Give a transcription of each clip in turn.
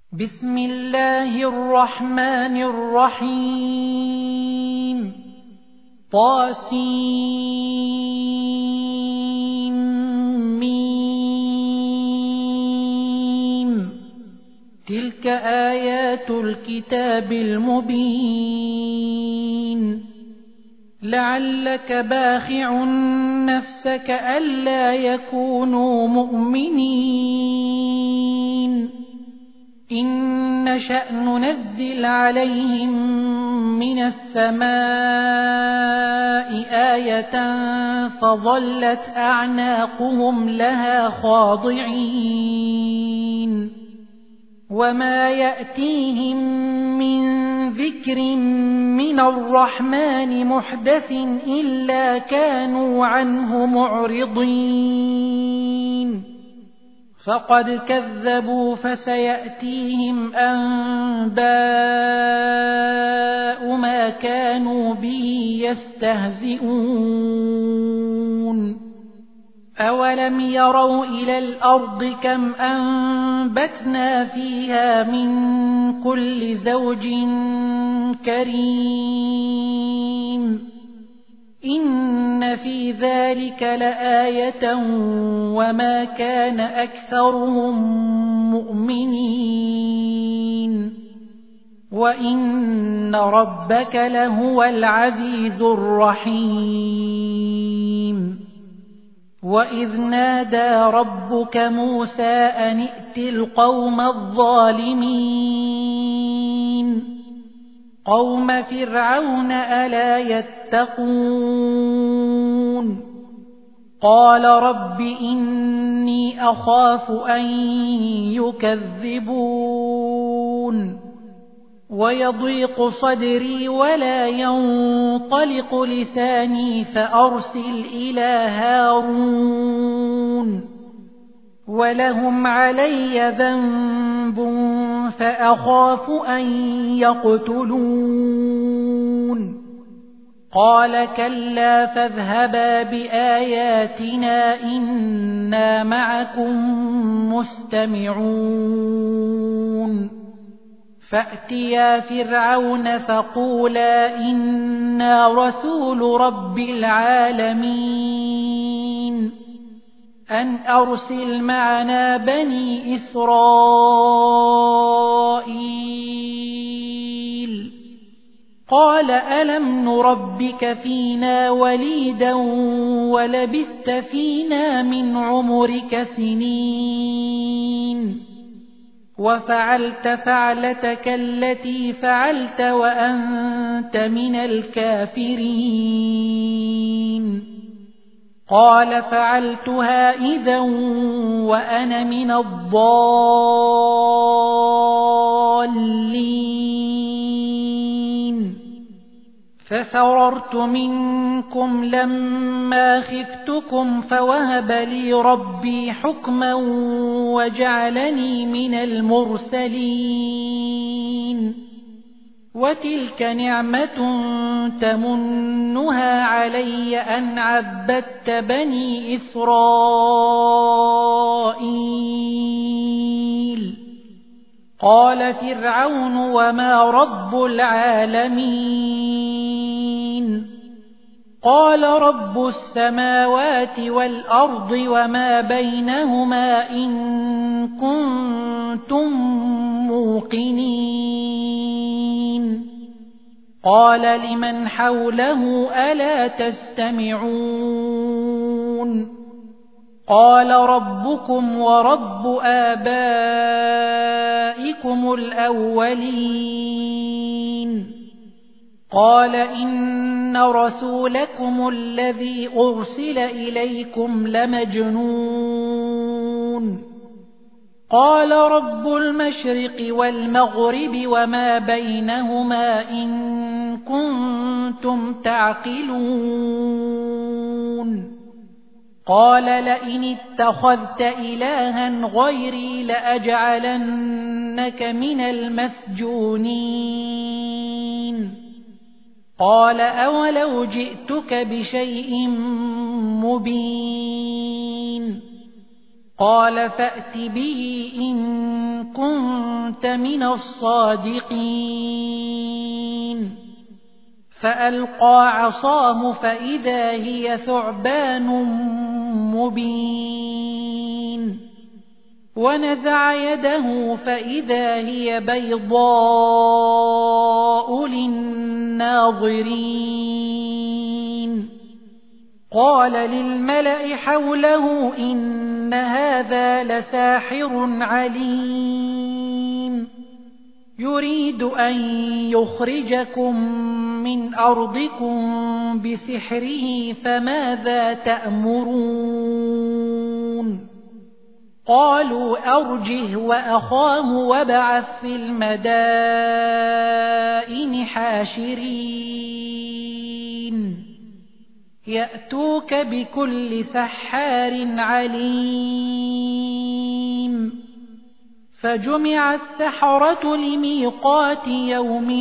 بسم الله الرحمن الرحيم طاسيم تلك آيات الكتاب المبين لعلك باخع نفسك ألا يكونوا مؤمنين إن نشأ ننزل عليهم من السماء آية فظلت أعناقهم لها خاضعين وما يأتيهم من ذكر من الرحمن محدث إلا كانوا عنه معرضين فقد كذبوا فسيأتيهم أنباء ما كانوا به يستهزئون أولم يروا إلى الأرض كم أنبتنا فيها من كل زوج كريم إن في ذلك لآية وما كان أكثرهم مؤمنين وإن ربك لهو العزيز الرحيم وإذ نادى ربك موسى أن ائت القوم الظالمين قوم فرعون ألا يتقون قال رب إني أخاف أن يكذبون ويضيق صدري ولا ينطلق لساني فأرسل إلى هارون ولهم علي ذنب فأخاف أن يقتلون قال كلا فاذهبا بآياتنا إنا معكم مستمعون فأتيا فرعون فقولا إنا رسول رب العالمين أن أرسل معنا بني إسرائيل قال ألم نربك فينا وليدا ولبثت فينا من عمرك سنين وفعلت فعلتك التي فعلت وأنت من الكافرين قال فعلتها إذا وأنا من الضالين ففررت منكم لما خفتكم فوهب لي ربي حكما وجعلني من المرسلين وتلك نعمة تمنها علي أن عبدت بني إسرائيل قال فرعون وما رب العالمين قال رب السماوات والأرض وما بينهما إن كنتم موقنين قال لمن حوله ألا تستمعون قال ربكم ورب آبائكم الأولين قال إن رسولكم الذي أرسل إليكم لمجنون قال رب المشرق والمغرب وما بينهما إن كنتم تعقلون قال لئن اتخذت إلها غيري لأجعلنك من المسجونين قال أولو جئتك بشيء مبين قال فأت به إن كنت كنت من الصادقين فألقى عصاه فإذا هي ثعبان مبين ونزع يده فإذا هي بيضاء للناظرين قال للملأ حوله إن هذا لساحر عليم يريد أن يخرجكم من أرضكم بسحره فماذا تأمرون قالوا أرجه وأخاه وابعث في المدائن حاشرين يأتوك بكل سحار عليم فجمع السحرة لميقات يوم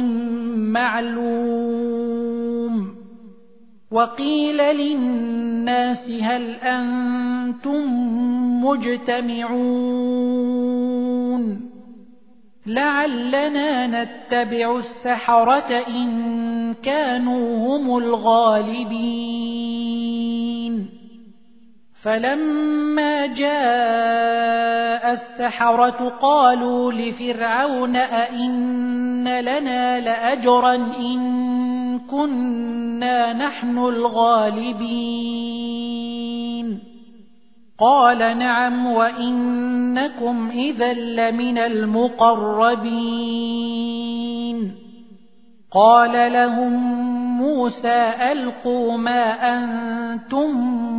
معلوم وقيل للناس هل أنتم مجتمعون لعلنا نتبع السحرة إن كانوا هم الغالبين فلما جاء السحرة قالوا لفرعون أئن لنا لأجرا إن كنا نحن الغالبين قال نعم وإنكم إذا لمن المقربين قال لهم موسى ألقوا ما أنتم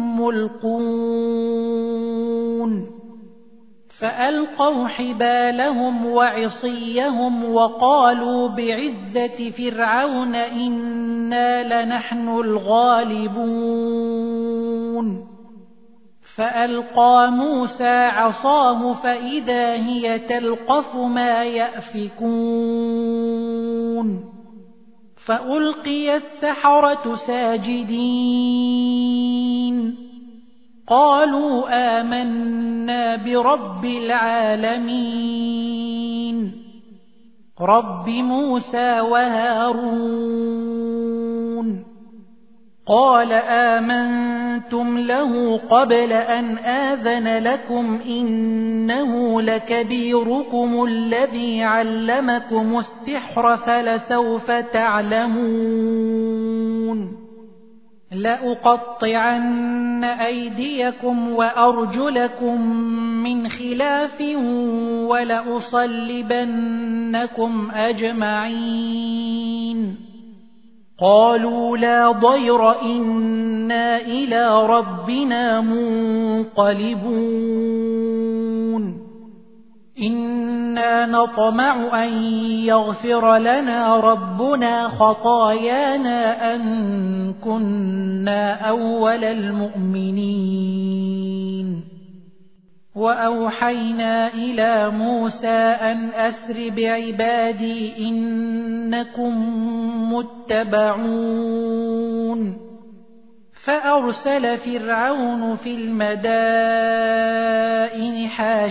ملقون فألقوا حبالهم وعصيهم وقالوا بعزة فرعون إنا لنحن الغالبون فألقى موسى عصاه فإذا هي تلقف ما يأفكون فألقي السحرة ساجدين قالوا آمنا برب العالمين رب موسى وهارون قال آمنتم له قبل أن آذن لكم إنه لكبيركم الذي علمكم السحر فلسوف تعلمون لأقطعن أيديكم وأرجلكم من خلاف ولأصلبنكم أجمعين قالوا لا ضير إنا إلى ربنا منقلبون إنا نطمع أن يغفر لنا ربنا خطايانا أن كنا أول المؤمنين وأوحينا إلى موسى أن أسر بعبادي إنكم متبعون فأرسل فرعون في المدائن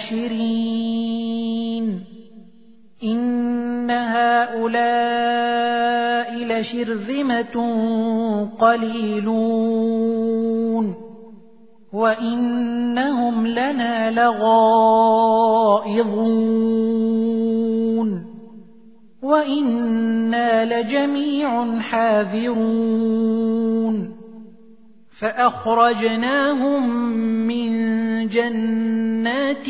حاشرين إن هؤلاء لشرذمة قليلون وإنهم لنا لغائظون وإنا لجميع حاذرون فأخرجناهم من جنات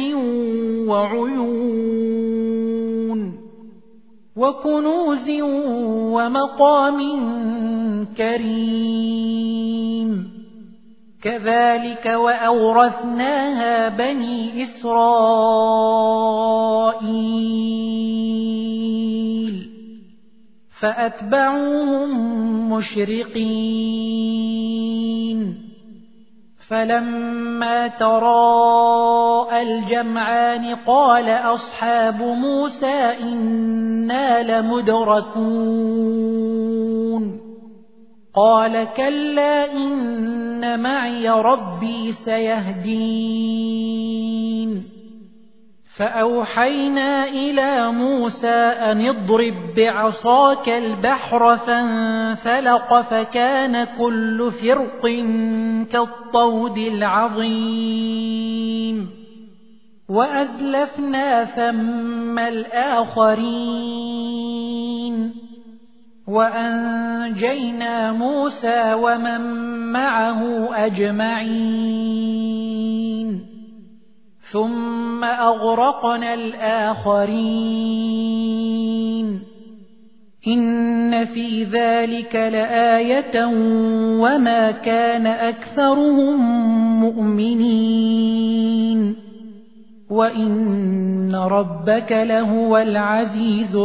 وعيون وكنوز ومقام كريم كذلك وأورثناها بني إسرائيل فأتبعوهم مشرقين فلما تراءى الجمعان قال أصحاب موسى إنا لمدركون قال كلا إن معي ربي سيهدين فأوحينا إلى موسى أن اضرب بعصاك البحر فانفلق فكان كل فرق كالطود العظيم وأزلفنا ثم الآخرين وأنجينا موسى ومن معه أجمعين ثم أغرقنا الآخرين إن في ذلك لآية وما كان أكثرهم مؤمنين وإن ربك لهو العزيز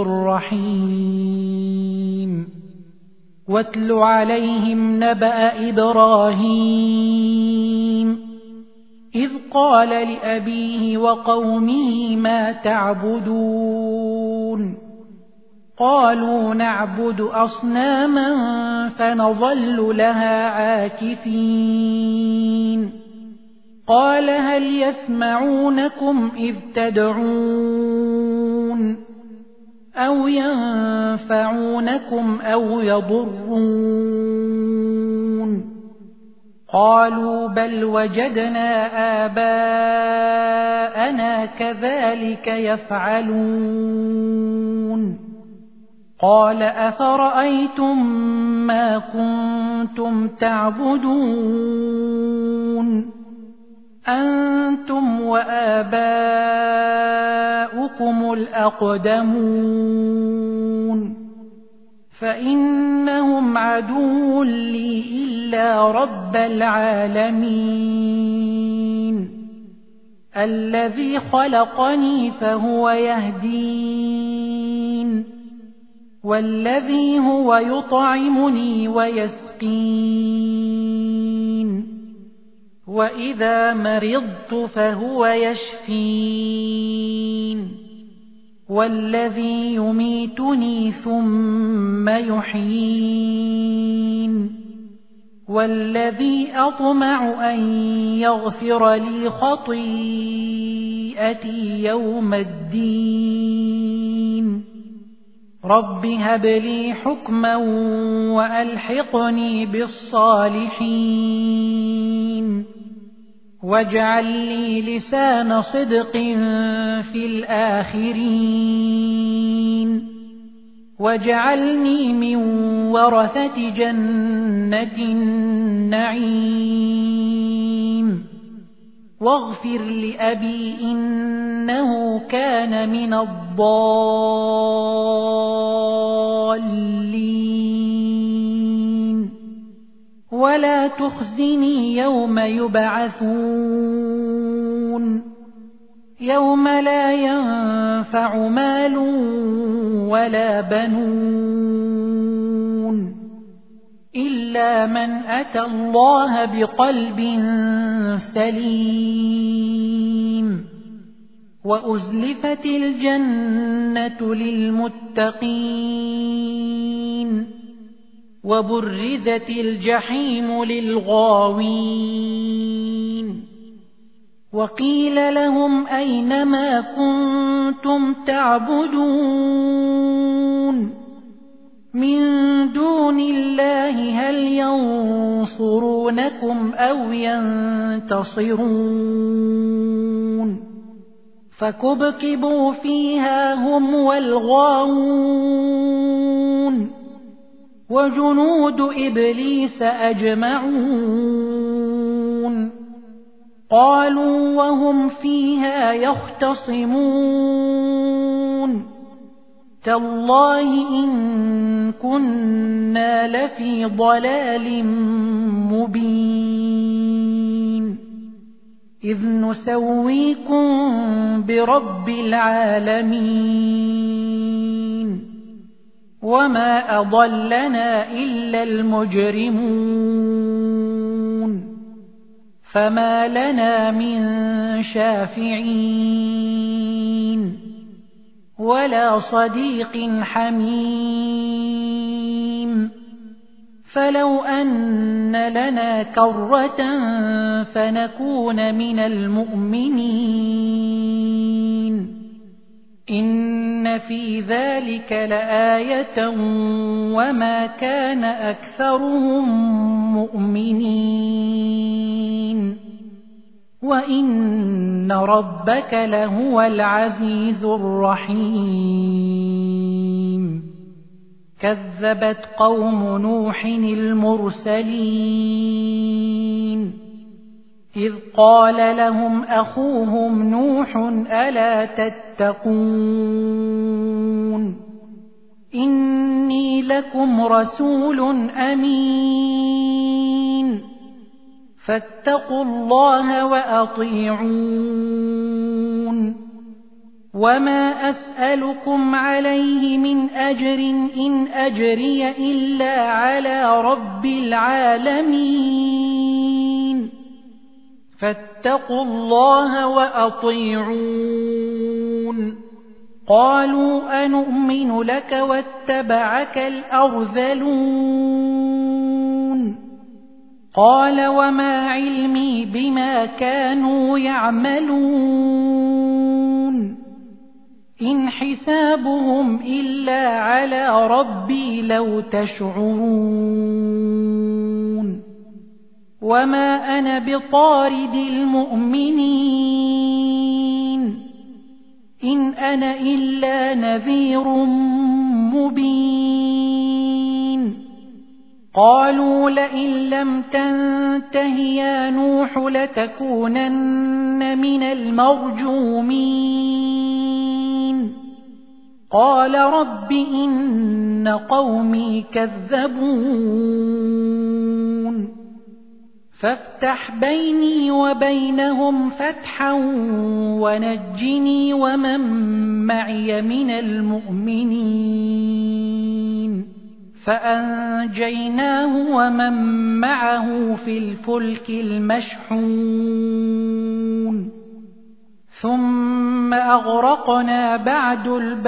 الرحيم واتل عليهم نبأ إبراهيم إذ قال لأبيه وقومه ما تعبدون قالوا نعبد أصناما فنظل لها عاكفين قال هل يسمعونكم إذ تدعون أو ينفعونكم أو يضرون قالوا بل وجدنا آباءنا كذلك يفعلون قال أفرأيتم ما كنتم تعبدون أنتم وآباؤكم الأقدمون فإنهم عدو لي إلا رب العالمين الذي خلقني فهو يهدين والذي هو يطعمني ويسقين وإذا مرضت فهو يشفين والذي يميتني ثم يحيين والذي أطمع أن يغفر لي خطيئتي يوم الدين رب هب لي حكما وألحقني بالصالحين واجعل لي لسان صدق في الآخرين واجعلني من ورثة جنة النعيم واغفر لأبي إنه كان من الضالين ولا تخزني يوم يبعثون يوم لا ينفع مال ولا بنون إلا من أتى الله بقلب سليم وأزلفت الجنة للمتقين وبرزت الجحيم للغاوين وقيل لهم أين ما كنتم تعبدون من دون الله هل ينصرونكم أو ينتصرون فكبكبوا فيها هم والغاوون وجنود إبليس أجمعون قالوا وهم فيها يختصمون تالله إن كنا لفي ضلال مبين إذ نسويكم برب العالمين وما أضلنا إلا المجرمون فما لنا من شافعين ولا صديق حميم فلو أن لنا كرة فنكون من المؤمنين إن في ذلك لآية وما كان أكثرهم مؤمنين وإن ربك لهو العزيز الرحيم كذبت قوم نوح المرسلين إذ قال لهم أخوهم نوح ألا تتقون إني لكم رسول أمين فاتقوا الله وأطيعون وما أسألكم عليه من أجر إن أجري إلا على رب العالمين فاتقوا الله وأطيعون قالوا أنؤمن لك واتبعك الأرذلون قال وما علمي بما كانوا يعملون إن حسابهم إلا على ربي لو تشعرون وما أنا بطارد المؤمنين إن أنا إلا نذير مبين قالوا لئن لم تنته يا نوح لتكونن من المرجومين قال رب إن قومي كذبون فافتح بيني وبينهم فتحا ونجني ومن معي من المؤمنين فأنجيناه ومن معه في الفلك المشحون ثم أغرقنا بعد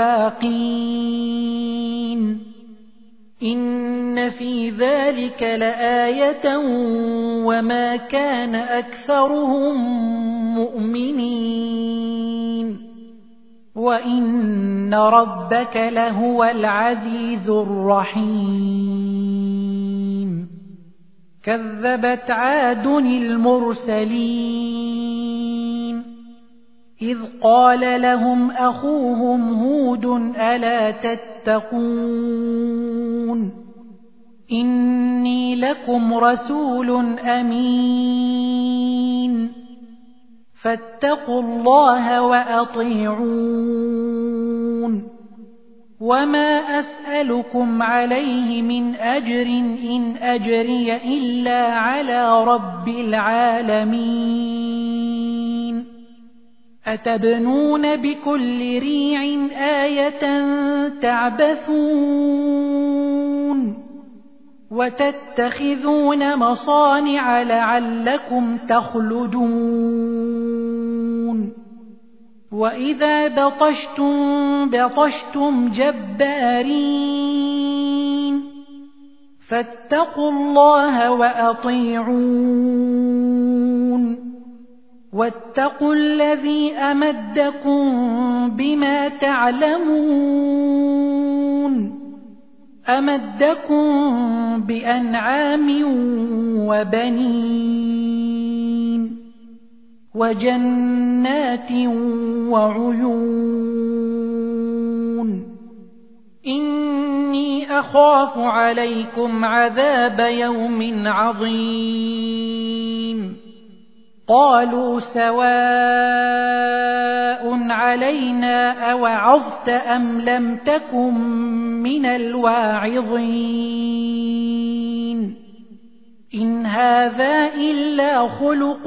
الباقين إن في ذلك لآية وما كان أكثرهم مؤمنين وإن ربك لهو العزيز الرحيم كذبت عاد المرسلين إذ قال لهم أخوهم هود ألا تتقون إني لكم رسول أمين فاتقوا الله وأطيعون وما أسألكم عليه من أجر إن أجري إلا على رب العالمين أتبنون بكل ريع آية تعبثون وتتخذون مصانع لعلكم تخلدون وإذا بطشتم جبارين فاتقوا الله وأطيعون واتقوا الذي أمدكم بما تعلمون أمدكم بأنعام وبنين وجنات وعيون إني أخاف عليكم عذاب يوم عظيم قالوا سواء علينا أوعظت أم لم تكن من الواعظين إن هذا إلا خلق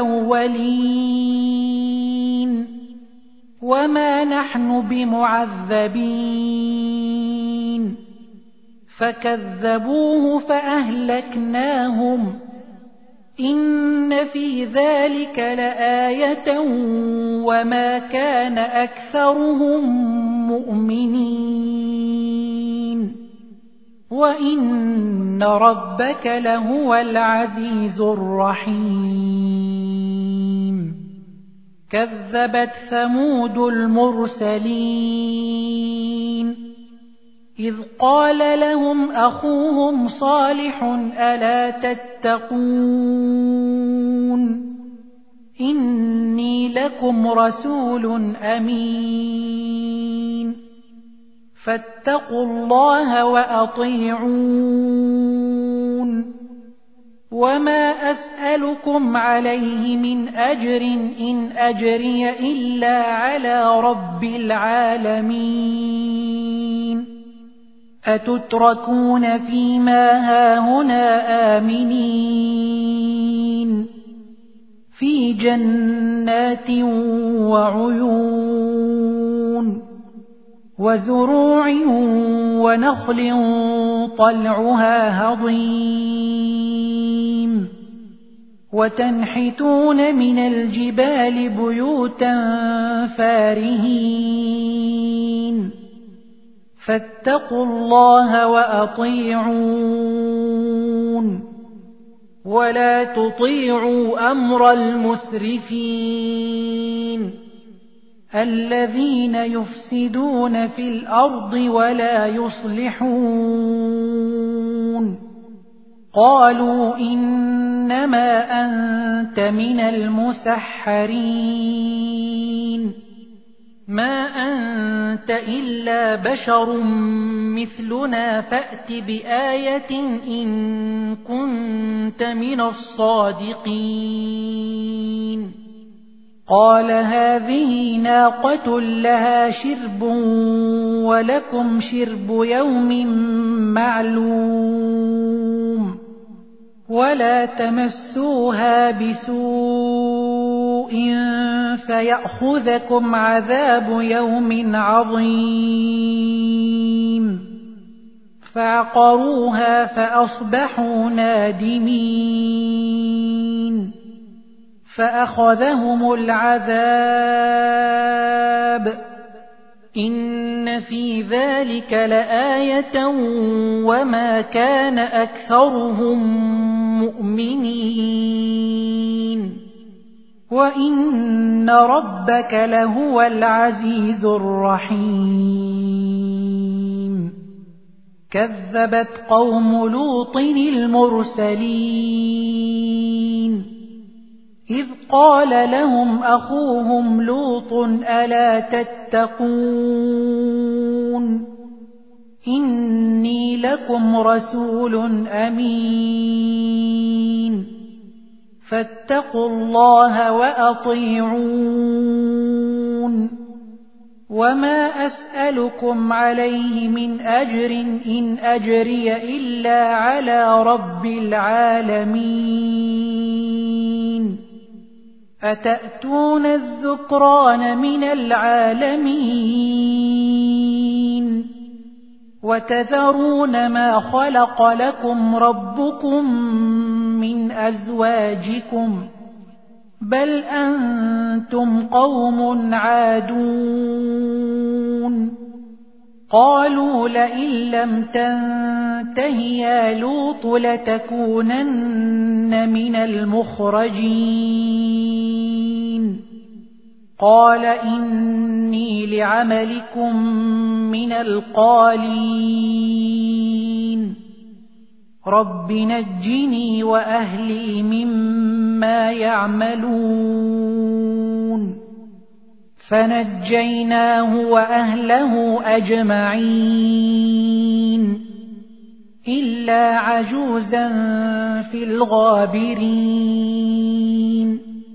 الأولين وما نحن بمعذبين فكذبوه فأهلكناهم إن في ذلك لآية وما كان أكثرهم مؤمنين وإن ربك لهو العزيز الرحيم كذبت ثمود المرسلين إذ قال لهم أخوهم صالح ألا تتقون إني لكم رسول أمين فاتقوا الله وأطيعون وما أسألكم عليه من أجر إن أجري إلا على رب العالمين أتتركون فيما هاهنا آمنين في جنات وعيون وزروع ونخل طلعها هضيم وتنحتون من الجبال بيوتا فارهين فاتقوا الله وأطيعون ولا تطيعوا أمر المسرفين الذين يفسدون في الأرض ولا يصلحون قالوا إنما أنت من المسحرين ما أنت إلا بشر مثلنا فأت بآية إن كنت من الصادقين قال هذه ناقة لها شرب ولكم شرب يوم معلوم ولا تمسوها بسوء فيأخذكم عذاب يوم عظيم فعقروها فأصبحوا نادمين فأخذهم العذاب إن في ذلك لآية وما كان أكثرهم مؤمنين وإن ربك لهو العزيز الرحيم كذبت قوم لوط المرسلين إذ قال لهم أخوهم لوط ألا تتقون إني لكم رسول أمين فاتقوا الله وأطيعون وما أسألكم عليه من أجر إن أجري إلا على رب العالمين أتأتون الذكران من العالمين وتذرون ما خلق لكم ربكم من أزواجكم بل أنتم قوم عادون قالوا لئن لم تنته يا لوط لتكونن من المخرجين قال إني لعملكم من القالين رب نجني وأهلي مما يعملون فنجيناه وأهله أجمعين إلا عجوزا في الغابرين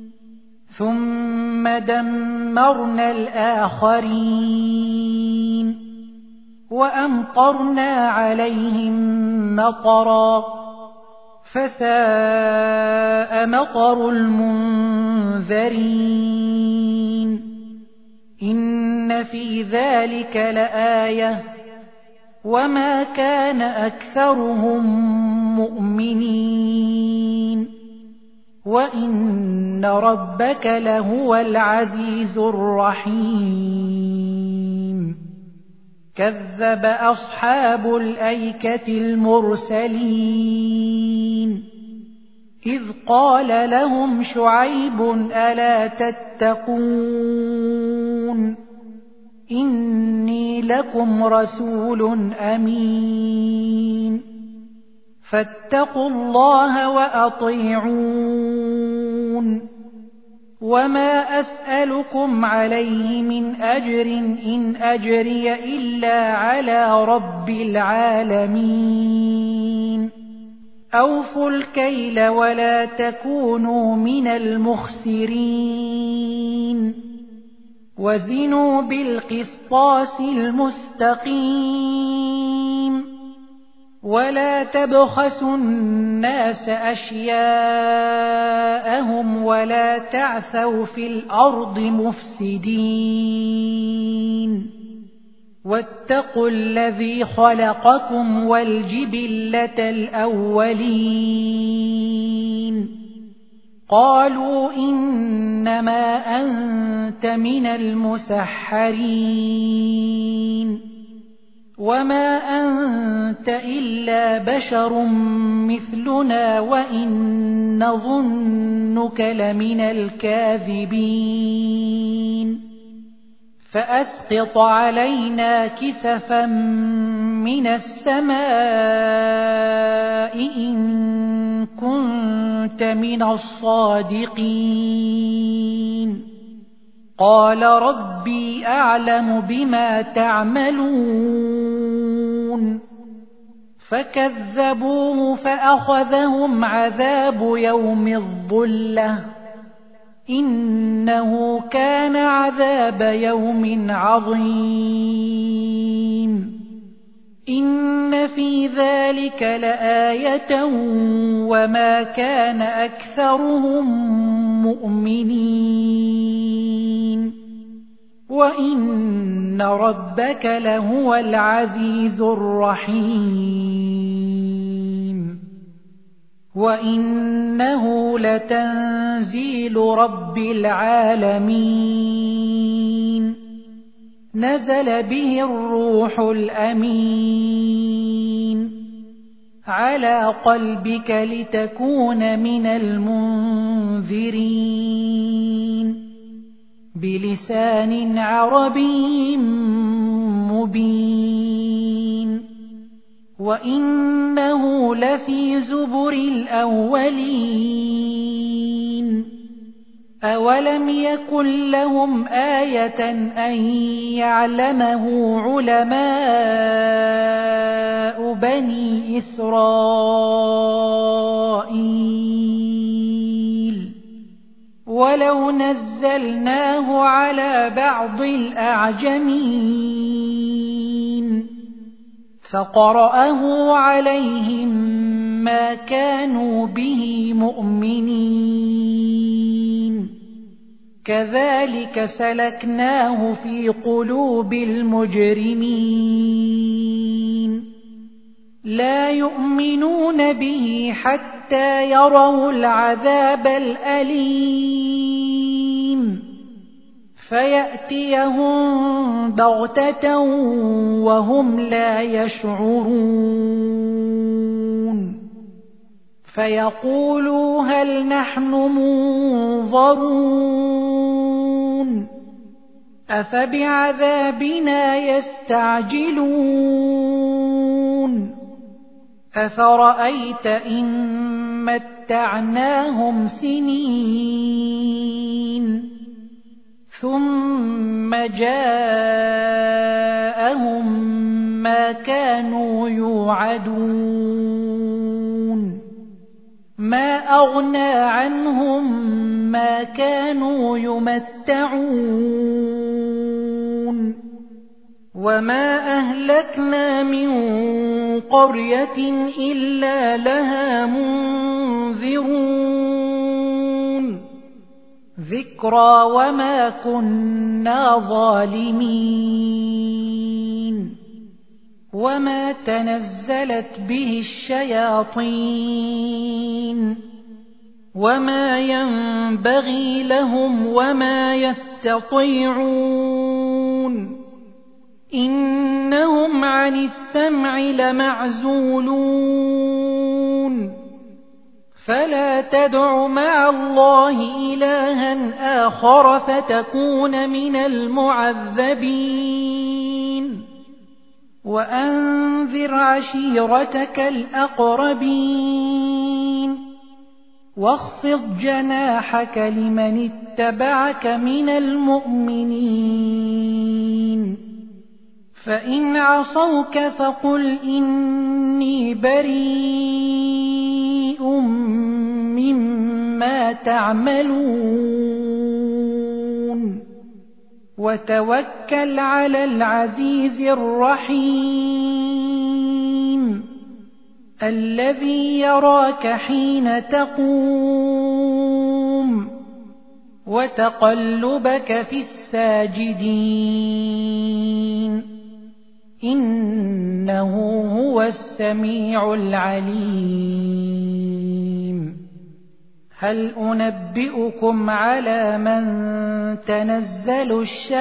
ثم دمرنا الآخرين وأمطرنا عليهم مطرا فساء مطر المنذرين إن في ذلك لآية وما كان أكثرهم مؤمنين وإن ربك لهو العزيز الرحيم كذب أصحاب الأيكة المرسلين إذ قال لهم شعيب ألا تتقون إني لكم رسول أمين فاتقوا الله وأطيعون وما أسألكم عليه من أجر إن أجري إلا على رب العالمين أوفوا الكيل ولا تكونوا من المخسرين وزنوا بالقسطاس المستقيم ولا تبخسوا الناس أشياءهم ولا تعثوا في الأرض مفسدين واتقوا الذي خلقكم والجبلة الأولين قالوا إنما أنت من المسحرين وما أنت إلا بشر مثلنا وإن نظنك لمن الكاذبين فأسقط علينا كسفا من السماء إن كنت من الصادقين قال ربي أعلم بما تعملون فكذبوه فأخذهم عذاب يوم الظلة إنه كان عذاب يوم عظيم إن في ذلك لآية وما كان أكثرهم مؤمنين وإن ربك لهو العزيز الرحيم وإنه لتنزيل رب العالمين نزل به الروح الأمين على قلبك لتكون من المنذرين بلسان عربي مبين وإنه لفي زبر الأولين أولم يكن لهم آية أن يعلمه علماء بني إسرائيل ولو نزلناه على بعض الأعجمين فقرأه عليهم ما كانوا به مؤمنين كذلك سلكناه في قلوب المجرمين لا يؤمنون به حتى يروا العذاب الأليم فيأتيهم بغتة وهم لا يشعرون فيقولوا هل نحن منظرون أفبعذابنا يستعجلون أفرأيت إن متعناهم سنين ثم جاءهم ما كانوا يوعدون ما أغنى عنهم ما كانوا يمتعون وما أهلكنا من قرية إلا لها منذرون ذكرى وما كنا ظالمين وما تنزلت به الشياطين وما ينبغي لهم وما يستطيعون إنهم عن السمع لمعزولون فلا تدع مع الله إلها آخر فتكون من المعذبين وأنذر عشيرتك الأقربين واخفض جناحك لمن اتبعك من المؤمنين فإن عصوك فقل إني بريء مما تعملون وتوكل على العزيز الرحيم الذي يراك حين تقوم وتقلبك في الساجدين إنه هو السميع العليم هل أنبئكم على من تنزل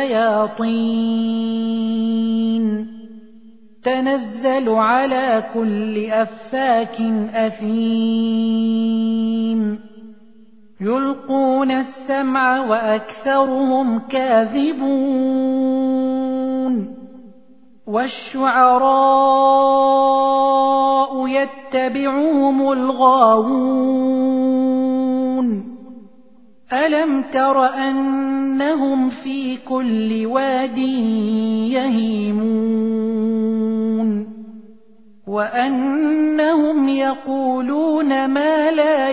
الشياطين تنزل على كل أفاك أثيم يلقون السمع وأكثرهم كاذبون والشعراء يتبعهم الغاوون ألم تر أنهم في كل واد يهيمون وأنهم يقولون ما لا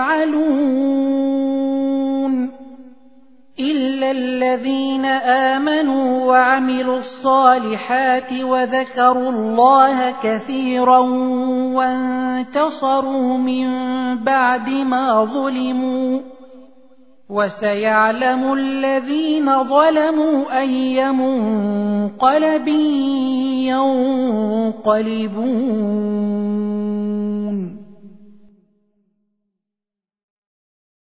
يفعلون إلا الذين آمنوا وعملوا الصالحات وذكروا الله كثيرا وانتصروا من بعد ما ظلموا وسيعلم الذين ظلموا أي منقلب ينقلبون